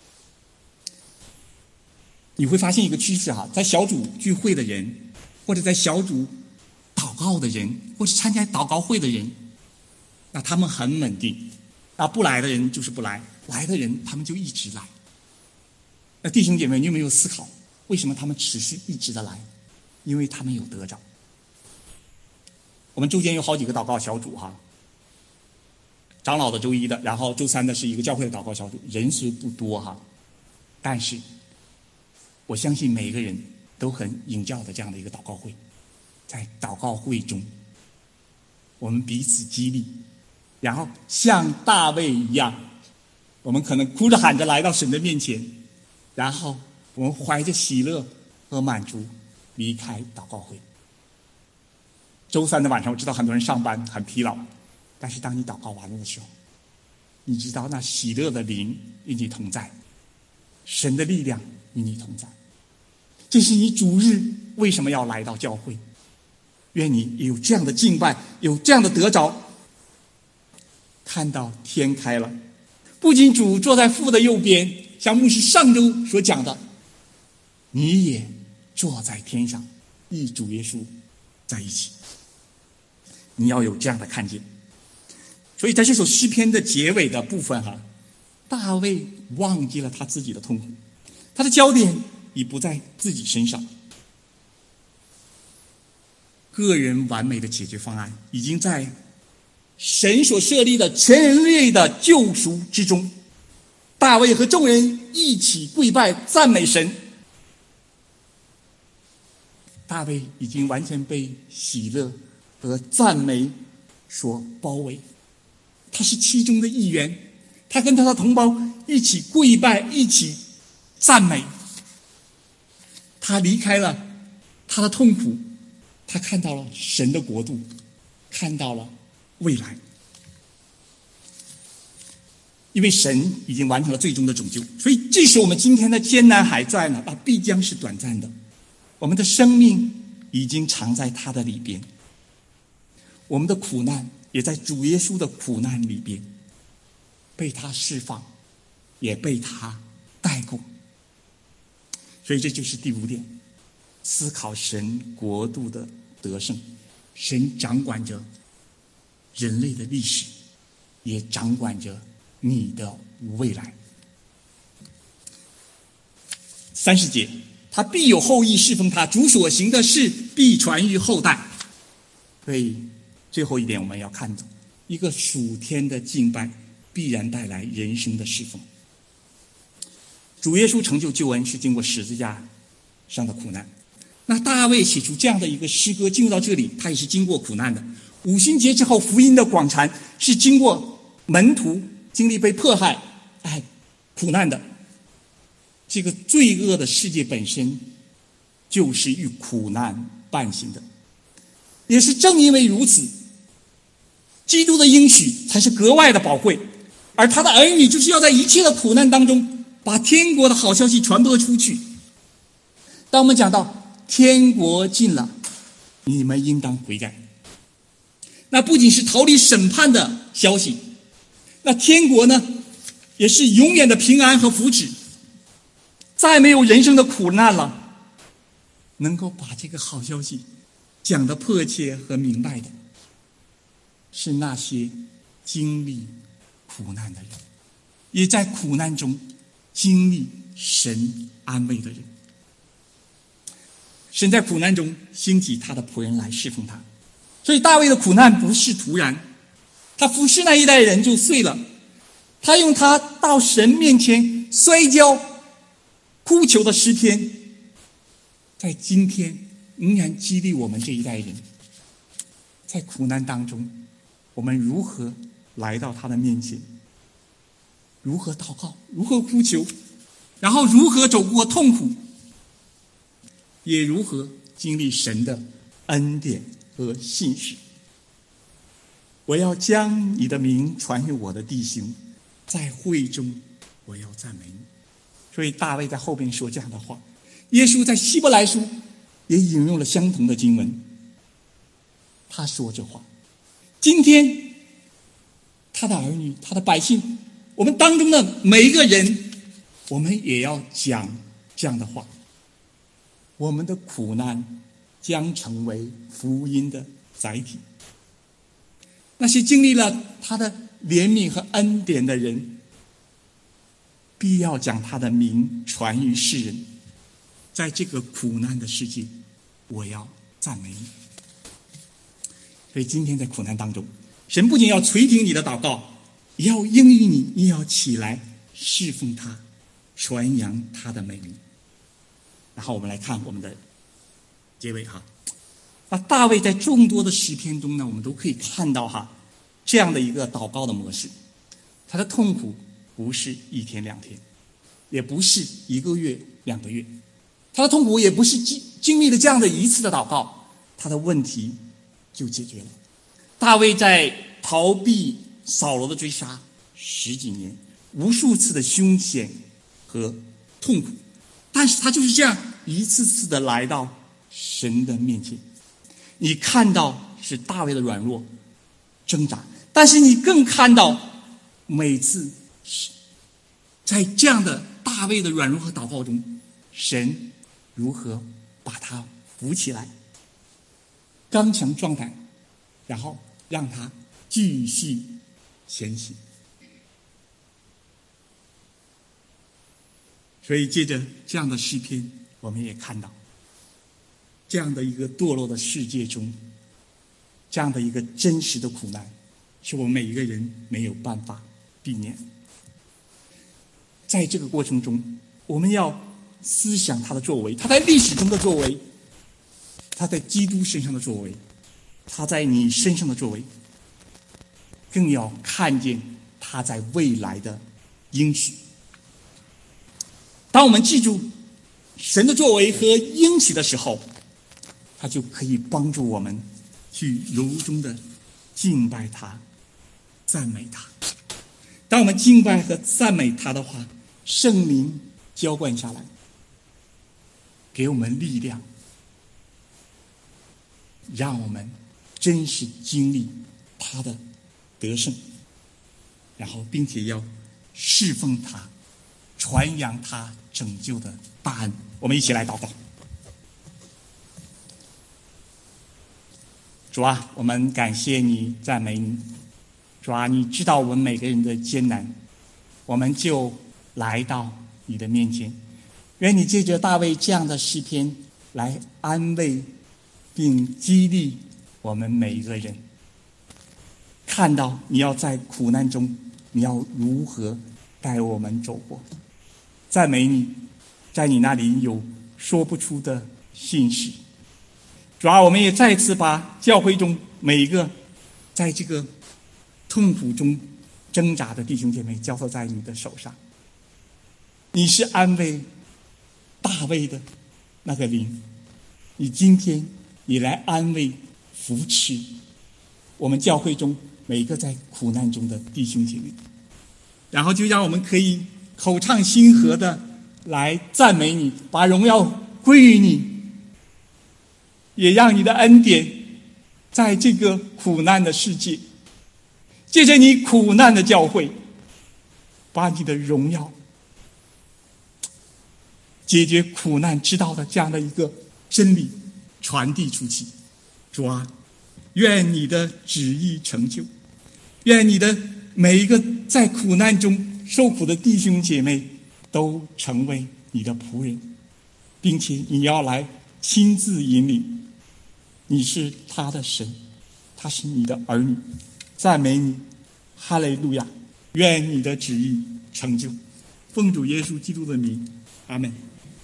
你会发现一个趋势在小组聚会的人，或者在小组祷告的人，或者参加祷告会的人，那他们很稳定，那不来的人就是不来，来的人他们就一直来。那弟兄姐妹，你有没有思考为什么他们持续一直的来？因为他们有得着。我们周间有好几个祷告小组长老的周一的，然后周三的是一个教会的祷告小组，人数不多但是我相信每个人都很enjoy的这样的一个祷告会。在祷告会中，我们彼此激励，然后像大卫一样，我们可能哭着喊着来到神的面前，然后我们怀着喜乐和满足离开祷告会。周三的晚上，我知道很多人上班很疲劳，但是当你祷告完了的时候，你知道那喜乐的灵与你同在，神的力量与你同在。这是你主日为什么要来到教会。愿你有这样的敬拜，有这样的得着，看到天开了，不仅主坐在父的右边，像牧师上周所讲的，你也坐在天上，与主耶稣在一起。你要有这样的看见。所以在这首诗篇的结尾的部分大卫忘记了他自己的痛苦，他的焦点已不在自己身上，个人完美的解决方案已经在神所设立的全人类的救赎之中。大卫和众人一起跪拜赞美神，大卫已经完全被喜乐和赞美所包围，他是其中的一员，他跟他的同胞一起跪拜，一起赞美。他离开了他的痛苦，他看到了神的国度，看到了未来。因为神已经完成了最终的拯救，所以即使我们今天的艰难还在呢，必将是短暂的。我们的生命已经藏在他的里边，我们的苦难也在主耶稣的苦难里边被他释放，也被他带过。所以这就是第5点，思考神国度的得胜。神掌管着人类的历史，也掌管着你的未来。30节，他必有后裔侍奉他，主所行的事必传于后代。所以最后一点我们要看懂，一个属天的敬拜必然带来人生的侍奉。主耶稣成就救恩是经过十字架上的苦难，那大卫写出这样的一个诗歌进入到这里，他也是经过苦难的。五旬节之后福音的广传是经过门徒经历被迫害苦难的。这个罪恶的世界本身就是与苦难伴行的，也是正因为如此，基督的应许才是格外的宝贵，而他的儿女就是要在一切的苦难当中把天国的好消息传播出去。当我们讲到天国近了，你们应当悔改，那不仅是逃离审判的消息，那天国呢也是永远的平安和福祉。再没有人生的苦难了，能够把这个好消息讲得迫切和明白的， 是那些经历苦难的人，也在苦难中经历神安慰的人。神在苦难中兴起他的仆人来侍奉他，所以大卫的苦难不是突然，他服侍那一代人就碎了，他用他到神面前摔跤哭求的诗篇，在今天仍然激励我们这一代人，在苦难当中我们如何来到他的面前，如何祷告，如何哭求，然后如何走过痛苦，也如何经历神的恩典和信实。我要将你的名传给我的弟兄，在会中我要赞美你。所以大卫在后边说这样的话，耶稣在希伯来书也引用了相同的经文，他说这话。今天他的儿女，他的百姓，我们当中的每一个人，我们也要讲这样的话。我们的苦难将成为福音的载体，那些经历了他的怜悯和恩典的人，必要将他的名传于世人。在这个苦难的世界，我要赞美你。所以今天在苦难当中，神不仅要垂听你的祷告，也要应允你，也要起来侍奉他，传扬他的美名。然后我们来看我们的结尾哈。那大卫在众多的诗篇中呢，我们都可以看到这样的一个祷告的模式。他的痛苦不是一天两天，也不是一个月两个月，他的痛苦也不是经历了这样的一次的祷告，他的问题就解决了。大卫在逃避扫罗的追杀10几年，无数次的凶险和痛苦，但是他就是这样一次次的来到神的面前。你看到是大卫的软弱挣扎，但是你更看到每次在这样的大卫的软弱和祷告中，神如何把他扶起来，刚强壮胆，然后让他继续前行。所以借着这样的诗篇，我们也看到这样的一个堕落的世界中，这样的一个真实的苦难，是我们每一个人没有办法避免。在这个过程中，我们要思想他的作为，他在历史中的作为，他在基督身上的作为，他在你身上的作为，更要看见他在未来的应许。当我们记住神的作为和应许的时候，他就可以帮助我们去由衷的敬拜他，赞美他。当我们敬拜和赞美他的话，圣灵浇灌下来，给我们力量，让我们真实经历他的得胜，然后并且要侍奉他，传扬他拯救的大恩。我们一起来祷告。主啊，我们感谢你，赞美你。主啊，你知道我们每个人的艰难，我们就来到你的面前。愿你借着大卫这样的诗篇来安慰并激励我们每一个人，看到你要在苦难中，你要如何带我们走过。赞美你，在你那里有说不出的信实。主啊，我们也再次把教会中每一个在这个痛苦中挣扎的弟兄姐妹交托在你的手上。你是安慰大卫的那个灵，你今天也来安慰扶持我们教会中每一个在苦难中的弟兄姐妹，然后就让我们可以口唱心和的来赞美你，把荣耀归于你，也让你的恩典在这个苦难的世界，借着你苦难的教会，把你的荣耀解决苦难之道的这样的一个真理传递出去。主啊， 愿你的旨意成就，愿你的每一个在苦难中受苦的弟兄姐妹都成为你的仆人，并且你要来亲自引领。你是他的神，他是你的儿女，赞美你，哈利路亚！愿你的旨意成就，奉主耶稣基督的名，阿们。